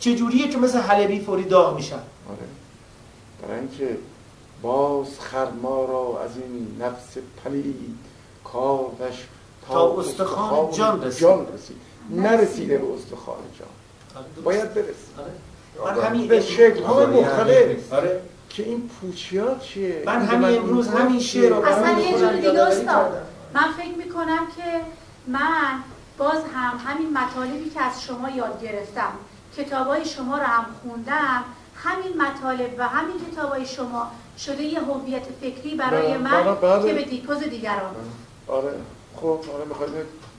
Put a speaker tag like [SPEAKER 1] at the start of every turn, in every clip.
[SPEAKER 1] چجوریه که مثل حلبی فوری داغ میشن؟
[SPEAKER 2] آره، برای اینکه باز خرما را از این نفس پلید کاردش
[SPEAKER 1] تا استخوان جان رسید.
[SPEAKER 2] نرسیده به استخوان جان، باید برسید.
[SPEAKER 1] من همین
[SPEAKER 2] به شکل‌های مختلف.
[SPEAKER 1] آره.
[SPEAKER 2] که این پوچی‌ها چیه؟
[SPEAKER 1] من همین امروز همین شعر رو
[SPEAKER 3] اصلا یه جور دیگه استاد، من فکر میکنم که من باز هم همین مطالبی که از شما یاد گرفتم، کتابای شما رو هم خوندم، همین مطالب و همین کتابای شما شده یه هویت فکری برای من که به دیگوز دیگران.
[SPEAKER 2] آره خب آره میخواید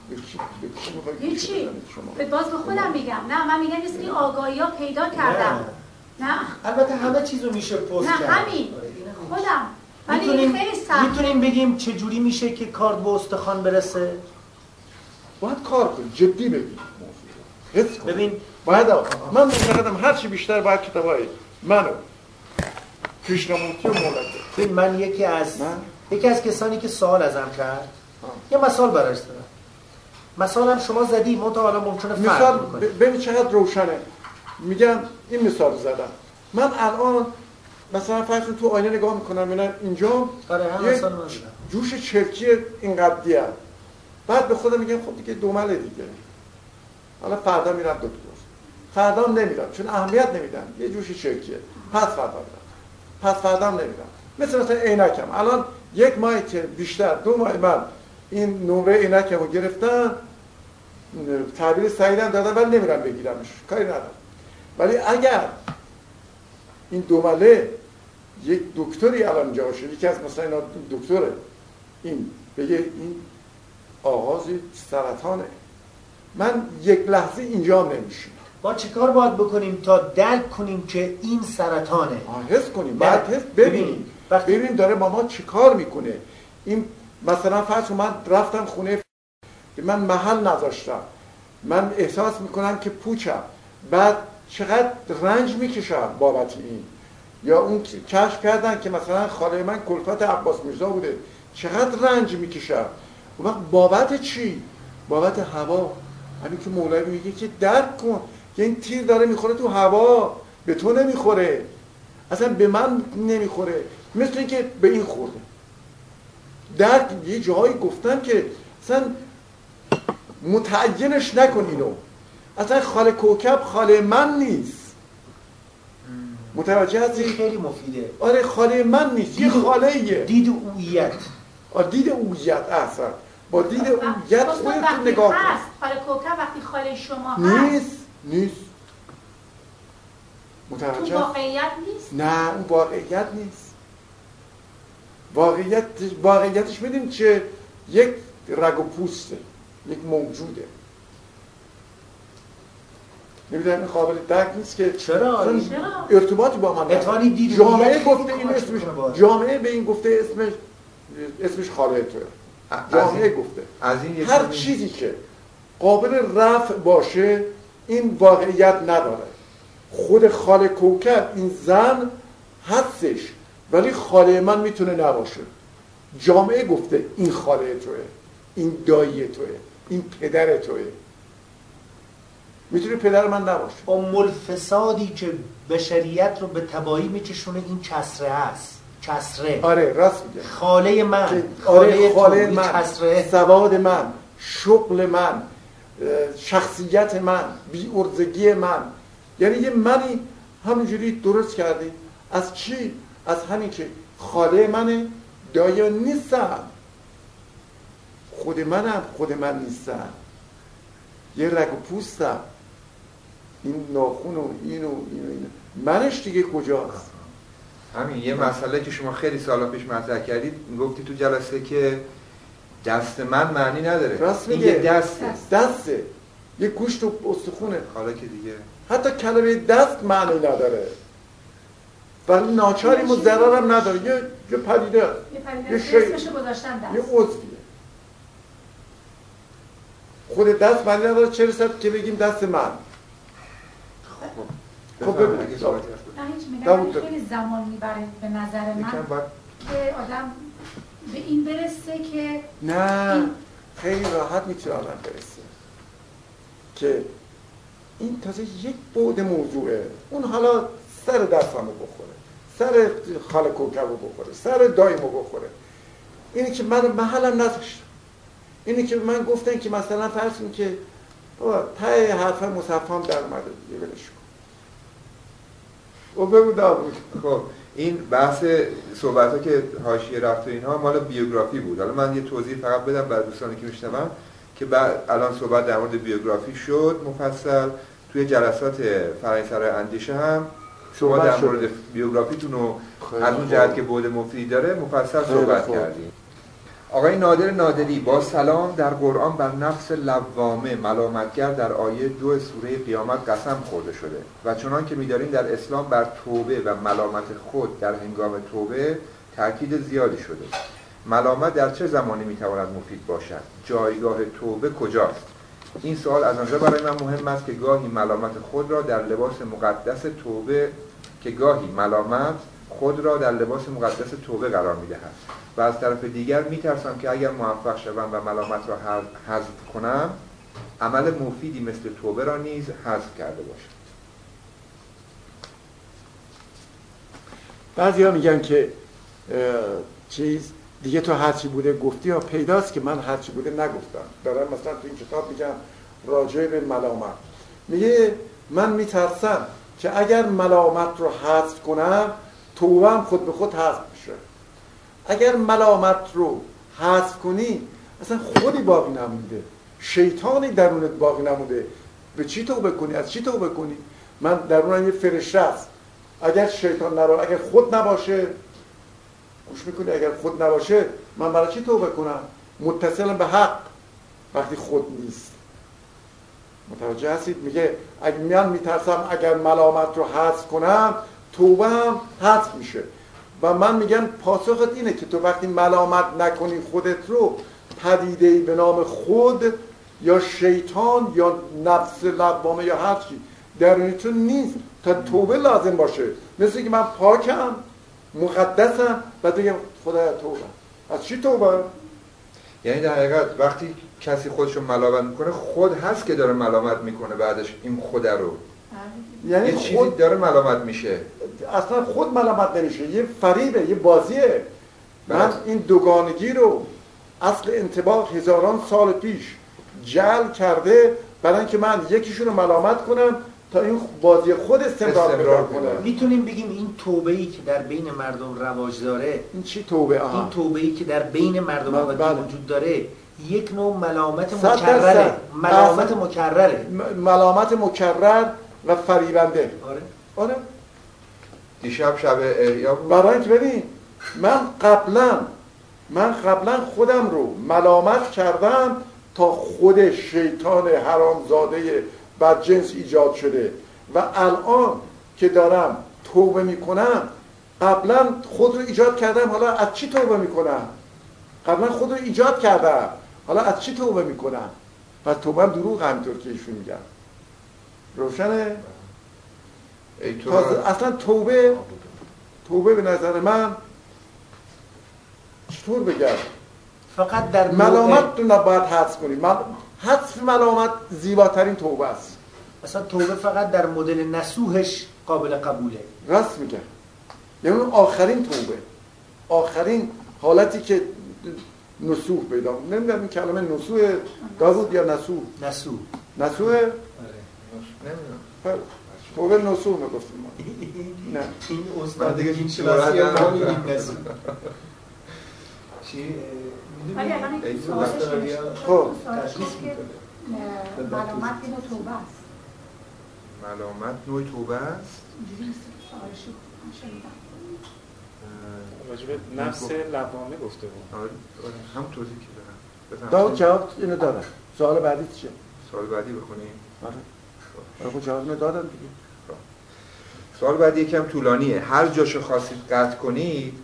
[SPEAKER 3] چی؟ باز به خودم میگم. نه من میگم این آگاهی ها پیدا کردم. نه
[SPEAKER 1] البته همه چیزو میشه پست کرد.
[SPEAKER 3] نه همین خودم. ولی خیلی سخت.
[SPEAKER 1] میتونیم بگیم چه جوری میشه که کارد به استخوان برسه؟
[SPEAKER 2] باید کار کنی، جدی بگیم.
[SPEAKER 1] ببین
[SPEAKER 2] باید من معتقدم هر چی بیشتر باید کتابای منو کریشنامورتی و مولوی.
[SPEAKER 1] من یکی از کسانی که سوال ازم کرد یه مثال براش دارم. مثالم شما زدی منتها حالا ممکنه فرق بکنه.
[SPEAKER 2] ببین چقدر روشنه. میگم این مثال زدم. من الان مثلا فرض تو آینه نگاه میکنم میبینم اینجا
[SPEAKER 1] یه
[SPEAKER 2] جوش چرکی اینقدریه. بعد به خودم میگم خب دیگه دومله دیگه. حالا فردا میرم دکتر. فردا نمیرم چون اهمیت نمیدم. یه جوش چرکیه. پس فردا میرم. پس فردا نمیرم. مثلا عینکم. الان یک ماه که بیشتر 2 ماه من این نمره عینکم رو گرفتم، تعبیر سعیدم دادم ولی نمیرم بگیرمش. کاری ندارم. ولی اگر این دومله یک دکتری الان اینجا باشه، یکی از مثلا اینا دکتره، این بگه این آغاز سرطانه، من یک لحظه اینجا نمیشم.
[SPEAKER 1] با چه کار باید بکنیم تا درک کنیم که این سرطانه؟
[SPEAKER 2] حس کنیم، باید حس ببینیم. ببینیم داره با ما چه کار میکنه. این مثلا فرض من رفتم خونه، من محل نذاشتم، من احساس میکنم که پوچم، بعد چقدر رنج میکشم بابت این. یا اون کشف کردن که مثلا خاله من کلفت عباس میرزا بوده، چقدر رنج میکشم. اون وقت بابت چی؟ بابت هوا. همین که مولوی میگه که درک کن که این تیر داره میخوره تو هوا، به تو نمیخوره، اصلا به من نمیخوره، مثل این که به این خورده. درک یه جایی گفتم که اصلا متعینش نکن اینو، اصلا خاله کوکب خاله من نیست. متوجه هستی؟
[SPEAKER 1] خیلی مفیده.
[SPEAKER 2] آره خاله من نیست، یه خاله ایه.
[SPEAKER 1] دید اویت.
[SPEAKER 2] دید اویت اصلا. با دید اویت خودت نگاه کن.
[SPEAKER 3] خاله کوکب وقتی خاله شما
[SPEAKER 2] نیست. متوجه؟
[SPEAKER 3] تو واقعیت نیست؟
[SPEAKER 2] نه اون واقعیت نیست. واقعیتش میدیم چه؟ یک رگ و پوسته، یک موجوده. نمیدونم این قابل درک نیست که
[SPEAKER 1] چرا؟
[SPEAKER 2] ارتباطی با من
[SPEAKER 1] اتوانی دید
[SPEAKER 2] جامعه گفته این اسمش، جامعه به این گفته اسمش خاله توه. جامعه گفته هر چیزی که قابل رفع باشه این واقعیت نداره. خود خاله کوکب این زن هستش ولی خاله من میتونه نباشه. جامعه گفته این خاله توه، این دایی توه، این پدر توه. میتونه پدر من نباشه.
[SPEAKER 1] ام الفسادی که بشریت رو به تباهی میکشونه این کسره است. کسره.
[SPEAKER 2] آره راست میگه.
[SPEAKER 1] خاله من،
[SPEAKER 2] خاله من، سواد من، شغل من، شخصیت من، بی‌عرضگی من. یعنی یه منی همینجوری درست کردی. از چی؟ از همین که خاله منه، دایی نیستم. خود من نیستم. یه رگ و پوستم. این ناخون و اینو منش دیگه کجاست؟
[SPEAKER 4] همین یه مسئله که شما خیلی سالا پیش مطرح کردید، گفتی تو جلسه که دست من معنی نداره.
[SPEAKER 2] راست میگه.
[SPEAKER 4] این یه
[SPEAKER 2] دسته. یه گوشت و استخونه.
[SPEAKER 4] حالا که دیگه
[SPEAKER 2] حتی کلمه دست معنی نداره. ولی ناچاریم و ضررم نداره. یه پدیده.
[SPEAKER 3] یه اسمشو گذاشتن دست.
[SPEAKER 2] یه عضویه. خود دست معنی نداره، چه رسد که بگیم دست من. خب ببینید
[SPEAKER 3] خیلی زمان میبره به نظر من که آدم به این برسه که
[SPEAKER 2] نه خیلی راحت میتونه آدم برسه که این تازه یک بعد موضوعه. اون حالا سر دستمو بخوره، سر خاله کوکبو بخوره، سر دایمو بخوره. اینی که من محلم نذاشتم. اینی که من گفتن که مثلا فرض کن که بابا ته حرف مصفام در اومده دیگه ولش کن. و بگو داوود.
[SPEAKER 4] خب این بحث صحبت‌ها که حاشیه رفت و اینها مال بیوگرافی بود. حالا من یه توضیح فقط بدم برای دوستانی که میشنون که بعد الان صحبت در مورد بیوگرافی شد مفصل. توی جلسات فرهنگ‌سرای اندیشه هم شما در مورد بیوگرافیتون رو از اون جهت که بعد مفیدی داره مفصل صحبت کردیم. آقای نادر نادری با سلام، در قرآن بر نفس لوامه ملامتگر در آیه 2 سوره قیامت قسم خورده شده و چنان که می‌داریم در اسلام بر توبه و ملامت خود در هنگام توبه تأکید زیادی شده. ملامت در چه زمانی می‌تواند مفید باشد؟ جایگاه توبه کجاست؟ این سوال از آنجا برای من مهم است که گاهی ملامت خود را در لباس مقدس توبه قرار می‌دهد و از طرف دیگر میترسم که اگر موفق شوم و ملامت را حذف کنم عمل مفیدی مثل توبه را نیز حذف کرده باشم.
[SPEAKER 2] بعضی ها میگن که چیز دیگه تو هرچی بوده گفتی یا پیداست که من هرچی بوده نگفتم. دارم مثلا تو این کتاب میگم راجع به ملامت میگه من میترسم که اگر ملامت رو حذف کنم توبه هم خود به خود حذف میشه. اگر ملامت رو حذف کنی اصلا خودی باقی نمونده، شیطانی درونت باقی نمونده. به چی توبه کنی؟ از چی توبه کنی؟ من درونم یه فرشته است. اگر شیطان اگر خود نباشه گوش میکنی، اگر خود نباشه من برای چی توبه کنم؟ متصل به حق وقتی خود نیست. متوجه هستید؟ میگه من میترسم اگر ملامت رو حذف کنم توبه هم حذف میشه. و من میگم پاسخت اینه که تو وقتی ملامت نکنی خودت رو، پدیده‌ای به نام خود یا شیطان یا نفس لوامه یا هر چی درونی تو نیست تا توبه لازم باشه. مثل که من پاکم مقدسم و بگم خدایا توبه. از چی توبه؟
[SPEAKER 4] یعنی در حقیقت وقتی کسی خودشو ملامت میکنه خود هست که داره ملامت میکنه، بعدش این خود رو
[SPEAKER 2] یعنی
[SPEAKER 4] یه چیزی داره ملامت میشه.
[SPEAKER 2] اصلا خود ملامت نمیشه، یه فریبه، یه بازیه. من این دوگانگی رو اصل انطباق هزاران سال پیش جعل کرده برای اینکه من یکیشون رو ملامت کنم تا این بازی خود استمرار پیدا کنه.
[SPEAKER 1] میتونیم بگیم این توبه‌ای که در بین مردم رواج داره،
[SPEAKER 2] این چی توبه؟
[SPEAKER 1] این توبه‌ای که در بین مردم وجود داره یک نوع ملامت مکرره.
[SPEAKER 2] ملامت مکرر و فریبنده. آره.
[SPEAKER 4] دیشب شب احیا بود.
[SPEAKER 2] برای اینکه ببین من قبلا خودم رو ملامت کردم تا خود شیطان حرامزاده بدجنس ایجاد شده و الان که دارم توبه میکنم قبلا خود رو ایجاد کردم، حالا از چی توبه میکنم؟ قبلا خود رو ایجاد کردم، حالا از چی توبه میکنم؟ پس توبه هم دروغ، همینطور که ایشون میگن. روشنه؟ اصلا توبه به نظر من چطور بگم؟
[SPEAKER 1] فقط در
[SPEAKER 2] ملامت رو نباید حذف کنی. حذف ملامت زیباترین توبه است.
[SPEAKER 1] اصلا توبه فقط در مدل نسوحش قابل قبوله.
[SPEAKER 2] راست میگم. یعنی اون آخرین توبه، آخرین حالتی که نسوح پیدا. نمیدونم این کلمه نسوح داوود یا نسوح؟ نسوح؟
[SPEAKER 4] نمیدونم.
[SPEAKER 2] توبه نسوح میگفتیم ما.
[SPEAKER 1] نه این استاد دیگه این شناسی رو نمیدید نسوح. چی؟
[SPEAKER 3] ولی الان این سوالش
[SPEAKER 2] خب
[SPEAKER 3] ملامت نوع توبه است.
[SPEAKER 4] ملامت نوع توبه است؟
[SPEAKER 3] اینجوری سوالش رو شنیدم.
[SPEAKER 5] راجب نفس لوامه گفته بود.
[SPEAKER 4] آره هم توضیح که دارم.
[SPEAKER 2] داود جواب اینو دادم. سوال بعدی چیه؟
[SPEAKER 4] سوال بعدی بخونیم.
[SPEAKER 2] آره خب جواب اینو دادم دیگه.
[SPEAKER 4] سوال بعدی یکم طولانیه. هر جاشو خواستید قطع کنید،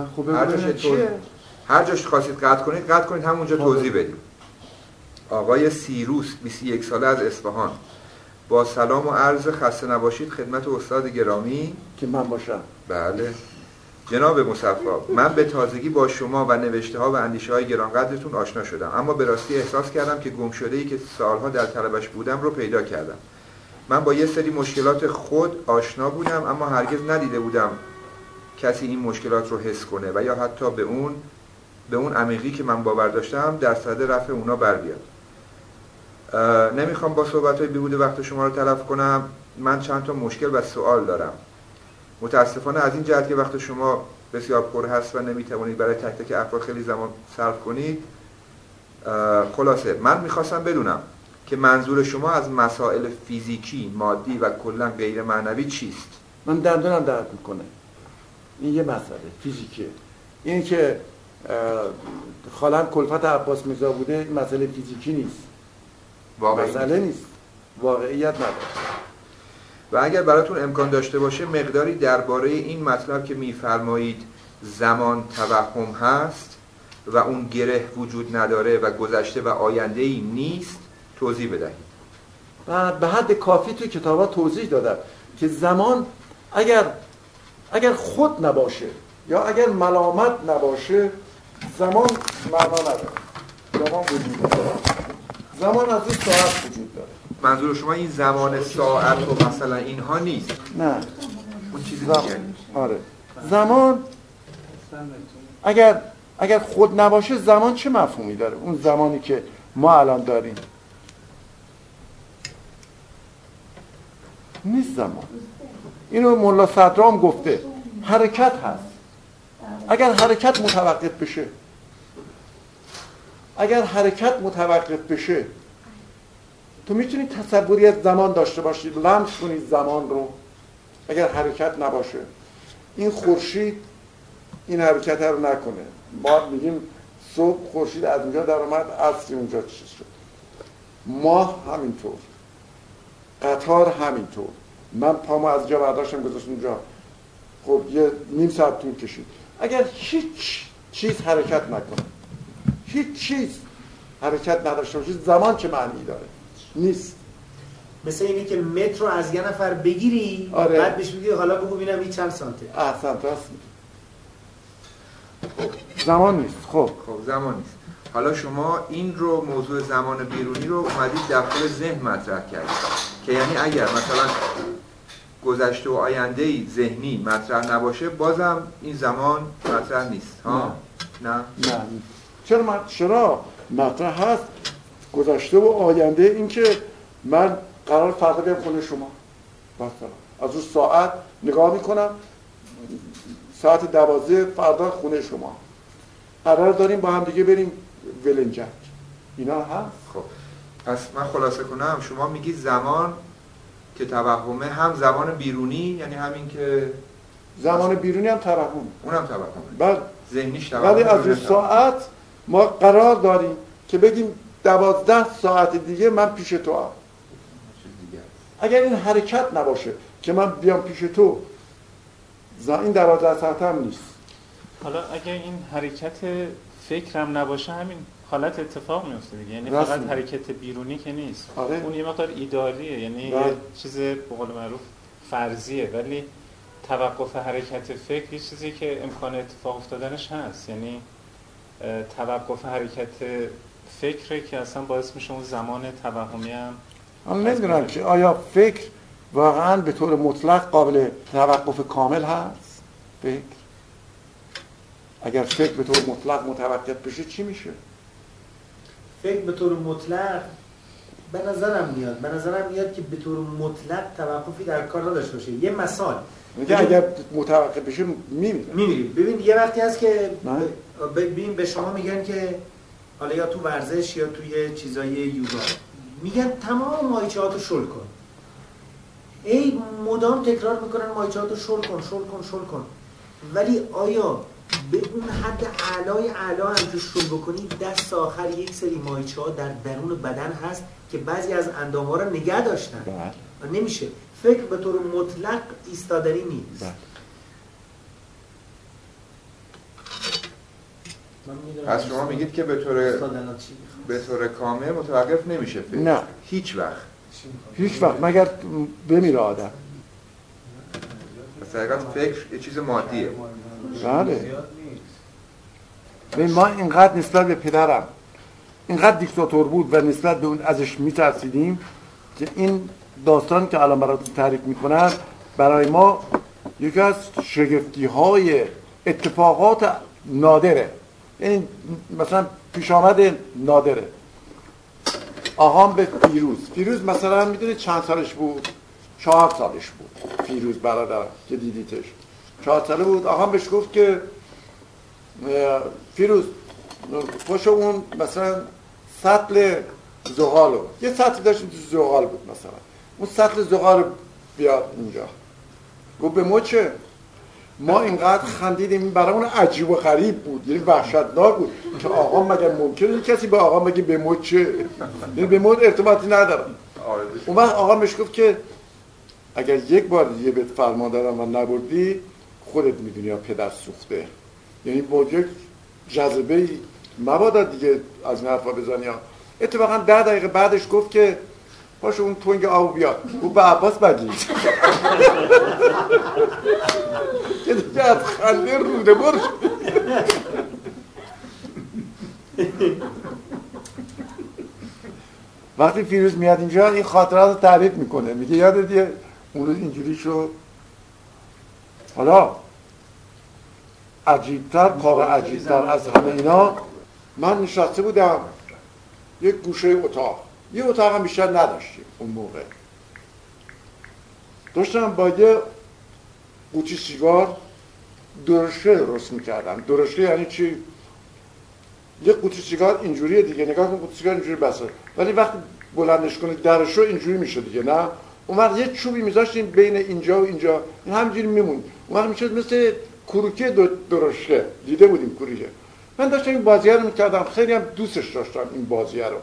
[SPEAKER 4] هر جاش خواستید قطع کنید همونجا توضیح بدید. آقای سیروس 21 ساله از اصفهان: با سلام و عرض خسته نباشید خدمت استاد گرامی.
[SPEAKER 2] که من باشم.
[SPEAKER 4] بله. جناب مصفا، من به تازگی با شما و نوشته ها و اندیشه های گرانقدرتون آشنا شدم، اما به راستی احساس کردم که گمشده‌ای که سالها در طلبش بودم رو پیدا کردم. من با یه سری مشکلات خود آشنا بودم اما هرگز ندیده بودم کسی این مشکلات رو حس کنه و یا حتی به اون عمیقی که من باور داشتم در صدد رفع اونا بر بیاد. نمیخوام با صحبت‌های بیهوده وقت شما رو تلف کنم. من چند تا مشکل و سوال دارم. متاسفانه از این جهت که وقت شما بسیار پر هست و نمیتوانید برای تک تک افراد خیلی زمان صرف کنید. خلاصه من میخواستم بدونم که منظور شما از مسائل فیزیکی، مادی و کلا غیر معنوی چیست؟
[SPEAKER 2] من دندونم درد میکنه. این یه مسئله فیزیکیه. این که خالم کلفت عباس میرزا بوده این مسئله فیزیکی نیست. مسئله نیست. واقعیت نداره.
[SPEAKER 4] و اگر براتون امکان داشته باشه مقداری درباره این مطلب که میفرمایید زمان توهم هست و اون گره وجود نداره و گذشته و آینده‌ای نیست توضیح بدهید.
[SPEAKER 2] و به حد کافی توی کتابا توضیح دادم که زمان اگر خود نباشه یا اگر ملامت نباشه زمان معنا نداره. زمان وجود داره. زمان از این ساعت وجود داره.
[SPEAKER 4] منظور شما این زمان ساعت و مثلا اینها نیست؟
[SPEAKER 2] نه.
[SPEAKER 4] اون چیزی دیگه نیست.
[SPEAKER 2] آره. زمان اگر خود نباشه زمان چه مفهومی داره؟ اون زمانی که ما الان داریم نیست زمان. اینو مولا صدرام گفته حرکت هست. اگر حرکت متوقف بشه تو میتونی تصوری از زمان داشته باشی، لمس کنی زمان رو. اگر حرکت نباشه این خورشید این حرکت رو نکنه، ما میگیم صبح خورشید از اونجا در اومد عصر اونجا چیز شد. ماه همینطور، قطار همینطور. من پامو از جا برداشتم گذاشتم اونجا، خب یه نیم ساعت طول کشید. اگر هیچ چیز حرکت نکنه، هیچ چیز حرکت نداشته باشه زمان چه معنی داره؟ نیست.
[SPEAKER 1] مثل اینی که متر رو از یه نفر بگیری
[SPEAKER 2] آره.
[SPEAKER 1] بعد بهش بگی حالا بگو ببینم این چند سانته.
[SPEAKER 2] احسنت راست میگی. زمان نیست. خب
[SPEAKER 4] زمان نیست. حالا شما این رو موضوع زمان بیرونی رو اومدید در خود ذهن مطرح کردید که یعنی اگر مثلا گذشته و آینده‌ای ذهنی مطرح نباشه بازم این زمان مطرح نیست ها؟ نه.
[SPEAKER 2] چرا مطرح هست گذشته و آینده؟ این که من قرار فردا بیام خونه شما مثلا از اون ساعت نگاه میکنم ساعت 12 فردا خونه شما قرار داریم با هم دیگه بریم ولنجک، اینا هست.
[SPEAKER 4] خب پس من خلاصه کنم شما میگی زمان که توهمه هم زمان بیرونی یعنی همین که
[SPEAKER 2] زمان بیرونی هم توهمه،
[SPEAKER 4] اونم توهمه
[SPEAKER 2] بعد
[SPEAKER 4] ذهنیش توهمه.
[SPEAKER 2] ولی از اون ساعت ما قرار داریم که بگیم 12 ساعت دیگه من پیش تو هم. اگر این حرکت نباشه که من بیام پیش تو این 12 ساعت هم نیست.
[SPEAKER 5] حالا اگر این حرکت فکرم نباشه همین حالت اتفاق میفته دیگه، یعنی فقط حرکت بیرونی که نیست.
[SPEAKER 2] آره.
[SPEAKER 5] اون یه مقدار ایدالیه، یعنی یه چیز به قول معروف فرضیه، ولی توقف حرکت فکر یه چیزی که امکان اتفاق افتادنش هست. یعنی توقف حرکت فکره که اصلا باعث میشه اون زمان توهمی هم.
[SPEAKER 2] من نمیدونم که آیا فکر واقعا به طور مطلق قابل توقف کامل هست؟ فکر اگر فکر به طور مطلق متوقف بشه چی میشه؟
[SPEAKER 1] فکر به طور مطلق به نظرم میاد که به طور مطلق توقفی در کار نداشته باشه. یه مثال
[SPEAKER 2] میگه اگر متوقف بشه میمیری.
[SPEAKER 1] ببین یه وقتی هست که ببین به شما میگن که حالا یا تو ورزش یا توی چیزای یوگا میگن تمام مایچه‌هاتو شل کن. ای مدام تکرار میکنن مایچه‌هاتو شل کن. ولی آیا به اون حد اعلای اعلا هم که شل بکنی دست آخر یک سری مایچه‌ها در درون بدن هست که بعضی از اندام‌ها رو نگه داشتن و نمیشه. فکر به طور مطلق ایستادنی نیست.
[SPEAKER 4] پس شما میگید که به طور کامل متوقف نمیشه فکر؟
[SPEAKER 2] نه
[SPEAKER 4] هیچ وقت
[SPEAKER 2] مگر بمیره آدم.
[SPEAKER 4] پس حقیقت فکر یه چیز مادیه.
[SPEAKER 2] بله. ما اینقدر نسبت به پدرم اینقدر دیکتاتور بود و نسبت به اون ازش میترسیدیم که این داستان که الان براتون تعریف میکنم برای ما یکی از شگفتی‌های اتفاقات نادره، یعنی مثلا پیش آمد نادره. آقام به فیروز مثلا میدونه چند سالش بود؟ 4 سالش بود. فیروز برادرم که دیدیتش 4 ساله بود. آقام بهش گفت که فیروز پاشو اون مثلا سطل زغالو، یه سطل داشتیم تو زغال بود مثلا، اون سطل زغال بیاد اینجا. گفت به ما چه؟ ما اینقدر خندیدیم، برامون عجیب و غریب بود، یعنی وحشتناک بود که آقا مگر ممکنه کسی به آقا بگه به ما چه؟ یعنی به ما ارتباطی نداره. اون وقت آقا بهش گفت که اگر یک بار دیگه بهت فرمان دارم و نبردی خودت میدونی یا پدر سوخته، یعنی با یک جذبه مبادا دیگه از این حرفا بزنی. اتفاقا 10 دقیقه بعدش گفت که پاشو اون تنگ آب بیاد. او به عباس بگید که دیگه از خنده روده برش. وقتی فیروز میاد اینجا این خاطرات رو تعریف میکنه، میگه یادت یه اون روز اینجوری شد. حالا عجیبتر، کار عجیبتر از همه اینا، من نشسته بودم یک گوشه اتاق، یه اتاق هم بیشتر نداشتیم اون موقع، داشتم با یه قوطی سیگار درشکه درست میکردم. درشکه یعنی چی؟ یه قوطی سیگار اینجوریه دیگه، نگاه کن قوطی سیگار اینجوری بسه، ولی وقتی بلندش کنی درشو اینجوری میشه دیگه، نه؟ اون وقت یه چوبی میذاشتیم بین اینجا و اینجا، این همینجوری میمون، اون وقت میشد مثل کروکی درشکه. دیده بودیم کروکی. من داشتم این بازیه رو میکردم، خیلی هم دوستش داشتم این بازیه رو.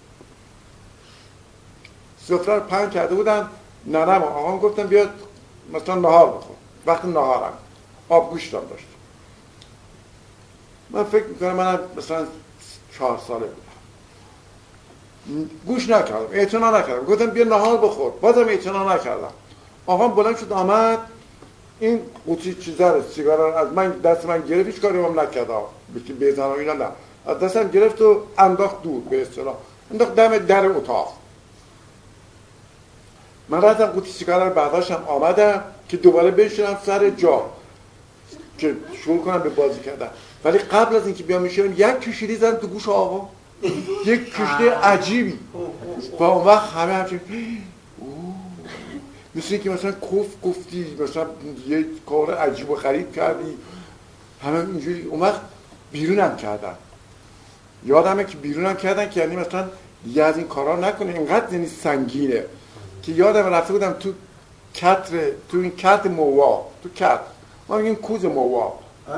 [SPEAKER 2] سفره رو پهن کرده بودن، ننم و آقام گفتن بیاد مثلا نهار بخور. وقت نهارم آبگوشت هم داشت. من فکر میکنم منم مثلا 4 ساله بودم. گوش نکردم، اعتنا نکردم، گفتم بیا نهار بخور، بازم اعتنا نکردم. آقام بلند شد آمد، این قوطی چیزا رو، سیگارا رو از من دست من گرفت، هیچ کاری هم نکرد، بزنم اینا نه، از دستم گرفت و انداخت دور، به اصطلاح انداخت دم در اتاق. من رفتم قوطی سیگارا رو برداشتم آمدم که دوباره بشینم سر جا که شروع کنم به بازی کردن. ولی قبل از اینکه بیام میشم یک کشیدی زدم تو گوش آقا، یک کشیده عجیبی. و اون وقت همه همچین مثل اینکه مثلا گفتی، مثلا یه کار عجیب و غریب کردی، همه اینجوری. اون وقت بیرونم کردن، یادمه که بیرونم کردن که یعنی مثلا دیگه از این کارا نکنه، اینقدر یعنی سنگینه که یادم رفته بودم تو کتر، تو این کت مووا، تو کت ما میگیم کوز مووا،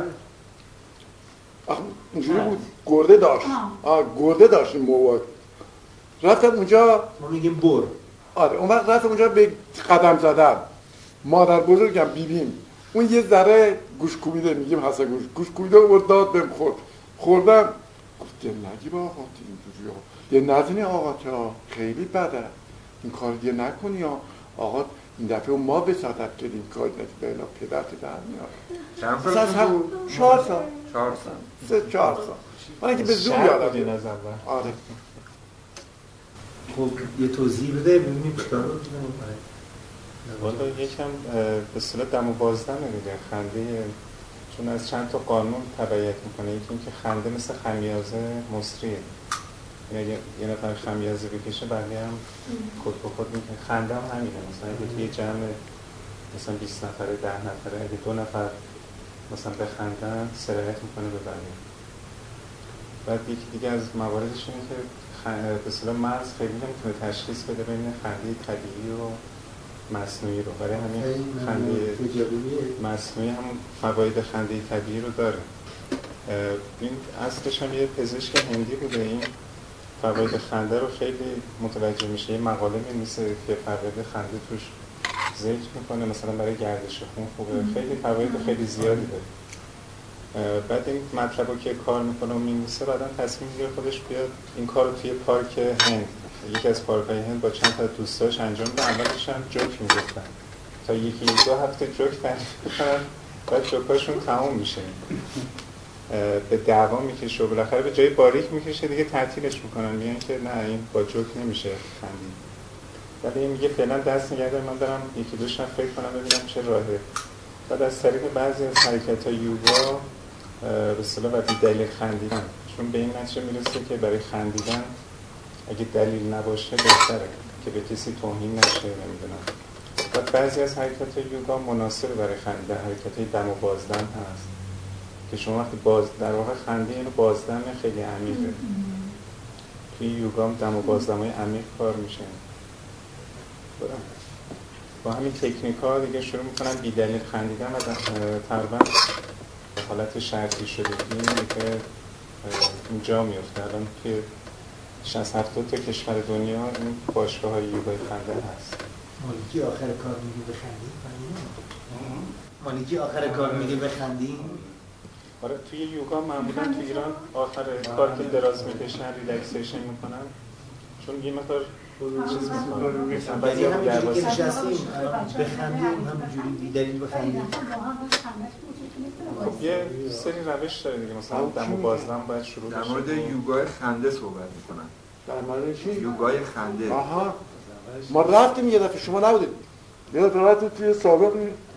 [SPEAKER 2] اینجوری بود، گرده داشت، گرده داشت این مووا. رفتم اونجا،
[SPEAKER 1] ما میگیم بر.
[SPEAKER 2] آره اون وقت رفتم اونجا به قدم زدم. مادر بزرگم بیبیم اون یه ذره گوش کوبیده، میگیم حسن گوش کوبیده و داد بهم خوردم. گفت دل نگی با آقا اینجوری ها، دل نزنی آقا تا خیلی بده، این کار دیگه نکنی ها آقا. این دفعه ما به صدت کردیم کار نتی باینا پدرت در میاد.
[SPEAKER 4] چند سال بود؟
[SPEAKER 2] 4 سال.
[SPEAKER 4] 4 سال.
[SPEAKER 2] من اینکه به زور یادم
[SPEAKER 5] میاد.
[SPEAKER 2] آره.
[SPEAKER 1] خب یه توضیح بده ببینیم چطور رو
[SPEAKER 5] والا یکم به اصطلاح دم و بازدم میگه خنده، چون از چند تا قانون تبعیت میکنه. یکی اینکه خنده مثل خمیازه مصریه، یعنی یه نفر خمیازه بکشه بقیه هم خود به خود میکنه. خنده هم همینه، مثلا اگه یه جمع مثلا 20 نفره 10 نفره اگه 2 نفر مثلا بخندن سرایت میکنه به بقیه. بعد یکی دیگه از مواردش اینه که به اصطلاح مغز خیلی نمیتونه تشخیص بده بین خنده طبیعی و مصنوعی رو، برای همین خنده مصنوعی همون فواید خنده طبیعی رو داره. این اصلش هم یه پزشک هندی بوده، این فواید خنده رو خیلی متوجه میشه، یه مقاله می‌نویسه که فواید خنده توش ذکر میکنه، مثلا برای گردش خون خوبه، خیلی فواید خیلی زیادی داره. بعد این مطلب رو که کار میکنه و می‌نویسه، بعداً تصمیم میگیره خودش بیاد این کار رو توی پارک هند، یکی از پارک‌های هند با چند تا دوستاش انجام بده. اولش هم جوک میگفتن تا 1-2 هفته جوک تعریف میکنن، بعد جوکاشون تموم میشه، به دعوا میکشه و بالاخره به جای باریک میکشه دیگه تعطیلش میکنن، میگن که نه این با جوک نمیشه خندید. ولی میگه فعلا دست نگه دار، من برم یکی دو شب فکر کنم ببینم چه راهه. بعد از طریق بعضی از حرکت‌های یوگا به اصطلاح و دلیل خندیدن، چون به این نتیجه میرسه که برای خندیدن اگه دلیل نباشه بهتره که به کسی توهین نشه. نمیدونم. بعد بعضی از حرکت‌های یوگا مناسب برای خندیدن، حرکت‌های دم و بازدم هست که شما وقتی در واقع خنده اینو بازدم خیلی عمیقه. توی یوگا هم دم و بازدم‌های عمیق کار میشه. با همین تکنیک‌ها دیگه شروع می‌کنن بی دلیل خندیدن و تقریباً حالت شرطی شدگی که اینجا میفته. الان که 60-70 تا کشور دنیا این باشگاه‌های یوگای خنده هست.
[SPEAKER 1] مالکی آخر کار میگه بخندیم. مالکی آخر کار میگه بخندیم.
[SPEAKER 5] آره توی یوگا معمولا تو ایران آخر کار که دراز میکشن ریلکسیشن میکنن، چون یه مقدار چیز میکنن
[SPEAKER 1] یعنی همینجوری که نشستیم بخندیم، همینجوری بی دلیل بخندیم.
[SPEAKER 5] خب یه سری روش داره دیگه، مثلا دم و بازدم باید شروع بشه.
[SPEAKER 4] در مورد یوگای خنده صحبت میکنن.
[SPEAKER 2] در مورد چی؟
[SPEAKER 4] یوگای خنده.
[SPEAKER 2] آها ما رفتیم یه دفعه، شما نبودید. یه دفعه رفتیم توی سابق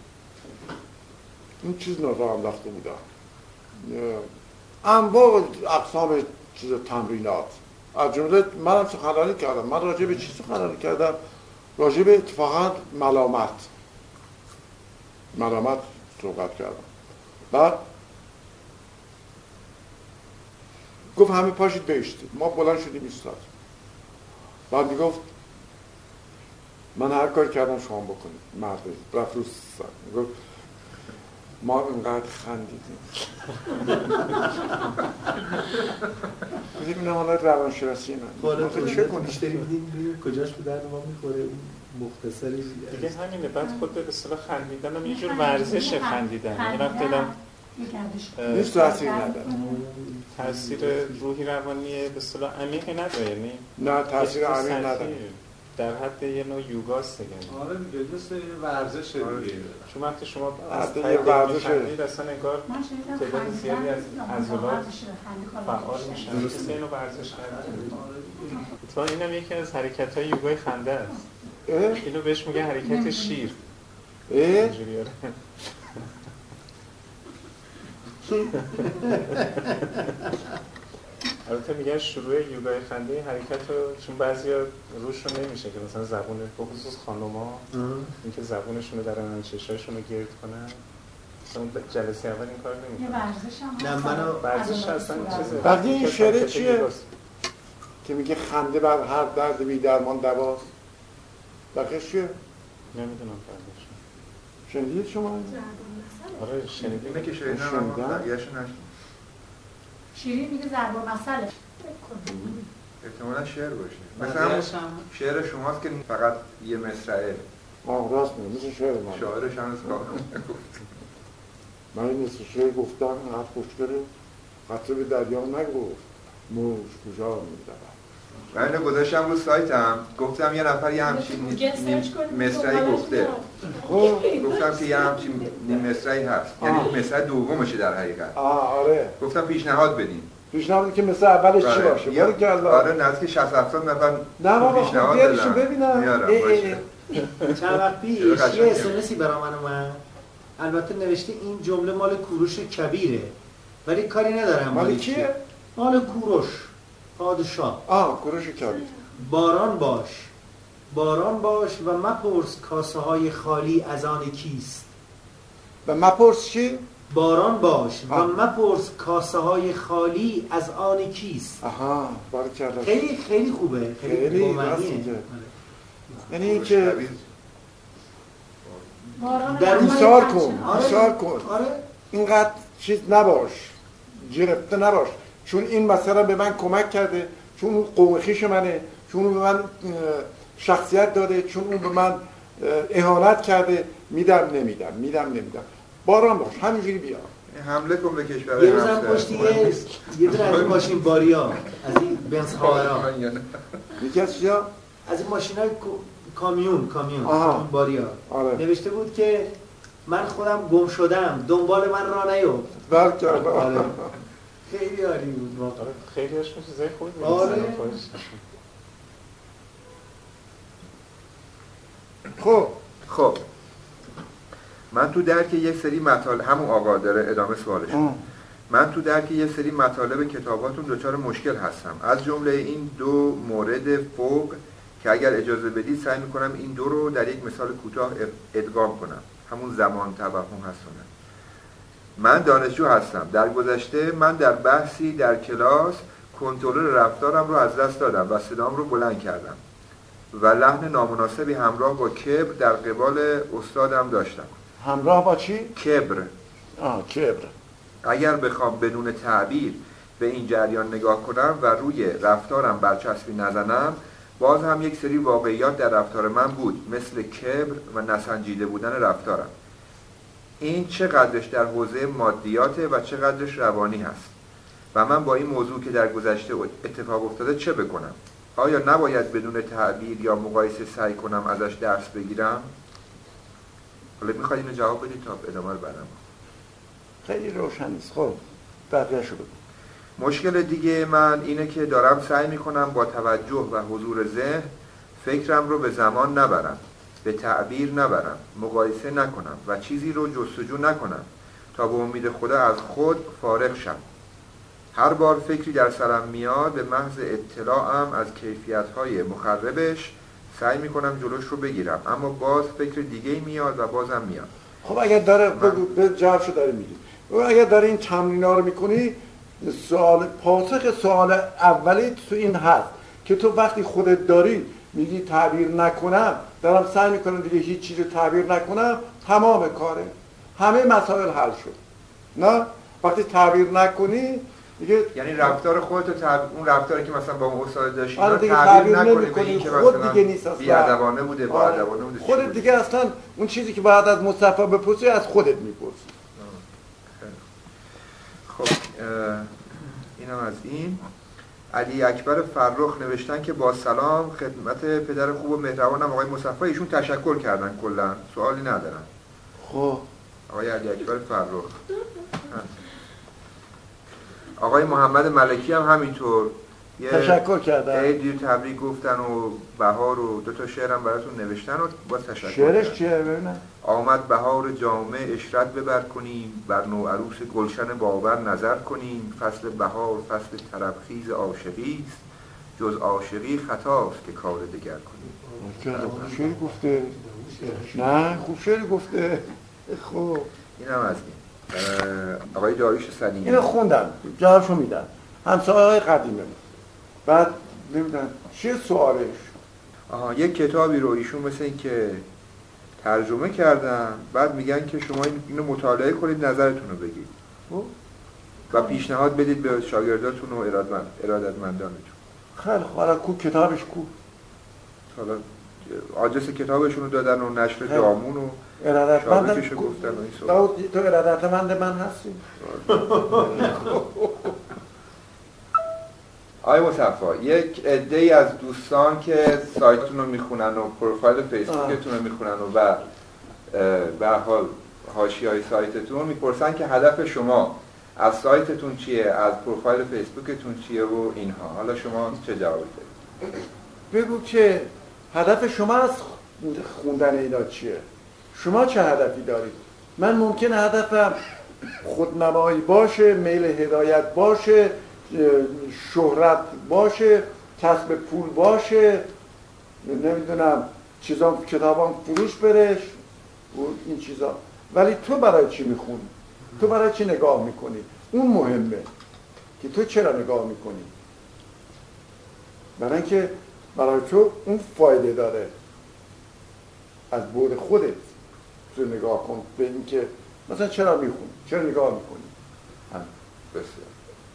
[SPEAKER 2] این چیز نظر انداخته بودم، انواع اقسام چیز تمرینات. از جمله منم سخنرانی کردم. من راجع به چی سخنرانی کردم؟ راجع به اتفاقا ملامت صحبت کردم. بعد گفت همه پاشید بیشتید. ما بلند شدیم ایستاد. بعد میگفت من هر کاری کردم شما بکنید. مرد رفت رو سر میگفت ما اینقدر خندیدیم. بودیم نه حالا روانشناسی
[SPEAKER 1] من چه کنیش داریم کجاش به درد ما میخوره اون مختصری
[SPEAKER 5] دیگه همینه. بعد خود به اصطلاح خندیدن هم یه جور ورزش خندیدن. این وقت دادم
[SPEAKER 2] نیست تاثیر نداره،
[SPEAKER 5] تاثیر روحی روانی به اصطلاح عمیقی نداره، یعنی
[SPEAKER 2] نه تاثیر عمیق نداره،
[SPEAKER 5] در حد یه نوع یوگاست دیگه.
[SPEAKER 6] آره دیگه مثل ورزش دیگه.
[SPEAKER 5] چون وقتی شما از
[SPEAKER 2] یه ورزش
[SPEAKER 5] اصلا انگار تعداد زیادی از عضلات فعال میشن. مثل اینو ورزش کردن. اتفاقا اینم یکی از حرکت‌های یوگای خنده است. اینو بهش میگن حرکت شیر. اینجوری آره. البته میگن شروع یوگای خنده حرکت رو، چون بعضیا روشون نمیشه که مثلا زبون، به خصوص خانوما اینکه زبونشون رو درن چشاشون رو گرد کنن، مثلا جلسه اول این کار نمیکنن.
[SPEAKER 3] یه
[SPEAKER 5] ورزش اصلا چیزه.
[SPEAKER 2] وقتی این شعر چیه که میگه خنده بر هر درد بی درمان دواست؟ بقیش چیه؟
[SPEAKER 5] نمیدونم بقیش.
[SPEAKER 2] شنیدید شما؟
[SPEAKER 5] آره شنیدیم.
[SPEAKER 4] اینه که شنیدم بقیه‌شو نشنیدم.
[SPEAKER 3] شیرین میگه ضرب المثل.
[SPEAKER 4] احتمالا شعر باشه. مثلا شعر شماست که فقط یه مصرعه.
[SPEAKER 2] راست میگه، مثل شعر من.
[SPEAKER 4] شاعرش هم از کار
[SPEAKER 2] من این مثل شعر گفتم، حرف خوشگره، قطره به دریا نگفت، موج کجا می‌دود.
[SPEAKER 4] من اینو گذاشتم رو سایتم، گفتم یه نفر یه همچین مصرعی گفته. گفتم که یه همچین مصرعی هست، یعنی مصرع دومشه در حقیقت.
[SPEAKER 2] آره.
[SPEAKER 4] گفتم پیشنهاد بدین.
[SPEAKER 2] پیشنهاد که مثل اولش چی باشه؟
[SPEAKER 4] آره نزدیک 60-70 نفر
[SPEAKER 2] نه بابا
[SPEAKER 4] پیشنهاد
[SPEAKER 2] دادن. ببینم.
[SPEAKER 1] چند وقت پیش یه اسمسی برای من اومد. البته نوشته این جمله مال کوروش کبیره، ولی کاری ندارم.
[SPEAKER 2] مال کیه؟
[SPEAKER 1] مال کوروش پادشاه.
[SPEAKER 2] کوروش کبیر.
[SPEAKER 1] باران باش و مپرس کاسه های خالی از آن کیست.
[SPEAKER 2] و مپرس چی؟
[SPEAKER 1] باران باش و مپرس کاسه های خالی از آن کیست.
[SPEAKER 2] بارکالله.
[SPEAKER 1] خیلی خیلی خوبه، خیلی معنیه.
[SPEAKER 2] یعنی این که
[SPEAKER 1] ایثار
[SPEAKER 2] کن. آره. اینقدر چیز نباش، گرفته نباش، چون این مثلا به من کمک کرده، چون اون قوم خویش منه، چون اون به من شخصیت داده، چون اون به من اهانت کرده، میدم نمیدم. باران باش، همینجوری بیا.
[SPEAKER 4] حمله کن به کشور
[SPEAKER 1] یه روزم پشتی یه دونه از این ماشین باریا، از این بنز خاورا،
[SPEAKER 2] یکی از چیا؟
[SPEAKER 1] از این ماشینای کامیون باریا. نوشته بود که من خودم گم شدم، دنبال من راه نیفت.
[SPEAKER 2] بارکالله.
[SPEAKER 1] خیلی عالی بود واقعا.
[SPEAKER 5] خیلی هاشون چیزای خوبی
[SPEAKER 1] آره.
[SPEAKER 4] خب من تو درک یک سری مطالب، همون آقا داره ادامه سوالش، من تو درک یک سری مطالب کتاباتون دچار مشکل هستم، از جمله این دو مورد فوق که اگر اجازه بدید سعی میکنم این دو رو در یک مثال کوتاه ادغام کنم. همون زمان توهم هستونه. من دانشجو هستم. در گذشته من در بحثی در کلاس کنترل رفتارم رو از دست دادم و صدام رو بلند کردم و لحن نامناسبی همراه با کبر در قبال استادم داشتم.
[SPEAKER 2] همراه با چی؟
[SPEAKER 4] کبر.
[SPEAKER 2] کبر.
[SPEAKER 4] اگر بخوام بدون تعبیر به این جریان نگاه کنم و روی رفتارم برچسبی نزنم، باز هم یک سری واقعیات در رفتار من بود، مثل کبر و نسنجیده بودن رفتارم. این چقدرش در حوزه مادیاته و چقدرش روانی هست و من با این موضوع که در گذشته اتفاق افتاده چه بکنم؟ آیا نباید بدون تعبیر یا مقایسه سعی کنم ازش درس بگیرم؟ حالا میخواید اینو جواب بدید تا ادامه رو برم.
[SPEAKER 2] خیلی روشن نیست. خب بقیه‌شو بگو.
[SPEAKER 4] مشکل دیگه من اینه که دارم سعی میکنم با توجه و حضور ذهن فکرم رو به زمان نبرم، به تعبیر نبرم، مقایسه نکنم و چیزی رو جستجو نکنم تا به امید خدا از خود فارغ شم. هر بار فکری در سرم میاد به محض اطلاعم از کیفیت‌های مخربش سعی میکنم جلوش رو بگیرم، اما باز فکر دیگه میاد و بازم میاد.
[SPEAKER 2] خب اگر داره به جوابشو داره میگی، اگر داره این تمرین‌ها رو میکنی، پاسخ سوال اولی تو این هست که تو وقتی خودت داری میگی تعبیر نکنم، دارم سعی میکنم دیگه هیچ چیز رو تعبیر نکنم، تمام کاره، همه مسائل حل شد. نه وقتی تعبیر نکنی دیگه،
[SPEAKER 4] یعنی رفتار خودت اون رفتاری که مثلا با اون استاد داشتی
[SPEAKER 2] تعبیر نکنی، خود دیگه نیست اصلا،
[SPEAKER 4] بی‌ادبانه بوده، با ادبانه بوده،
[SPEAKER 2] خودت دیگه اصلا اون چیزی که باید از مصطفی بپرسی از خودت میپرسی.
[SPEAKER 4] خب اینم از این. علی اکبر فرخ نوشتن که با سلام خدمت پدر خوب و مهربانم آقای مصطفی، ایشون تشکر کردن، کلا سوالی ندارن.
[SPEAKER 2] خب
[SPEAKER 4] آقای علی اکبر فرخ. آقای محمد ملکی هم همینطور
[SPEAKER 2] تشکر کردن،
[SPEAKER 4] عید تبریک گفتن و بهار و دو تا شعرم براتون نوشتن و با تشکر.
[SPEAKER 2] شعرش چیه ببینم؟
[SPEAKER 4] آمد بهار جامع اشرت ببر کنیم، بر نوعروس گلشن باور نظر کنیم، فصل بهار فصل طربخیز عاشقی است، جز عاشقی خطاست که کار دگر کنیم.
[SPEAKER 2] خوب شعری گفته. نه خوب شعری گفته. خب
[SPEAKER 4] اینم از این. آقای داریوش سلیمی
[SPEAKER 2] اینو خوندم، جوابشو میدن همسایه‌های قدیمه. بعد نمیدونم چیه سوالش.
[SPEAKER 4] یک کتابی رو ایشون مثل این که ترجمه کردن، بعد میگن که شما اینو مطالعه کنید، نظرتون رو بگید و پیشنهاد بدید به شاگرداتون و ارادتمندانتون.
[SPEAKER 2] خیلی خوب. حالا کو کتابش کو؟
[SPEAKER 4] حالا آدرس کتابشون رو دادن و نشر دامون و شاگردشو گفتن و این
[SPEAKER 2] داود تو ارادتمند من هستی؟
[SPEAKER 4] آقای مصطفی، یک عده‌ای از دوستان که سایتتون رو میخونن و پروفایل فیسبوکتون رو میخونن و به حال حاشیه‌های سایتتون میپرسن که هدف شما از سایتتون چیه، از پروفایل فیسبوکتون چیه و اینها. حالا شما چه جوابی دارید؟
[SPEAKER 2] بگو که هدف شما از خوندن اینا چیه؟ شما چه هدفی دارید؟ من ممکنه هدفم خودنمایی باشه، میل هدایت باشه، شهرت باشه، کسب پول باشه، نمیدونم چیزام کتابام فروش برش و این چیزا. ولی تو برای چی میخونی؟ تو برای چی نگاه میکنی؟ اون مهمه که تو چرا نگاه میکنی. برای اینکه برای تو اون فایده داره. از بعد خودت تو نگاه کن به اینکه مثلا چرا میخونی، چرا نگاه میکنی.
[SPEAKER 4] بسیار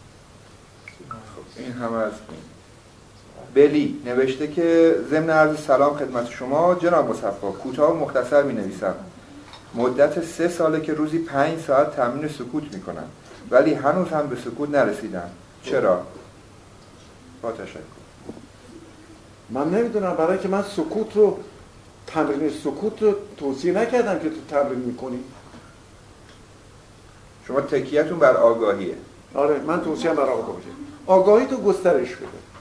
[SPEAKER 4] این همه از این. بلی نوشته که ضمن عرض سلام خدمت شما جناب مصطفی، کوتاه و مختصر می نویسم. مدت 3 ساله که روزی 5 ساعت تمرین سکوت می کنم ولی هنوز هم به سکوت نرسیدم. چرا؟ با تشکر.
[SPEAKER 2] من نمیدونم، برای که من سکوت رو، تمرین سکوت رو توصیه نکردم که تو تمرین میکنی.
[SPEAKER 4] شما تکیه‌تون بر آگاهیه.
[SPEAKER 2] آره من توصیه بر آگاهی. آگاهی تو گسترش بده.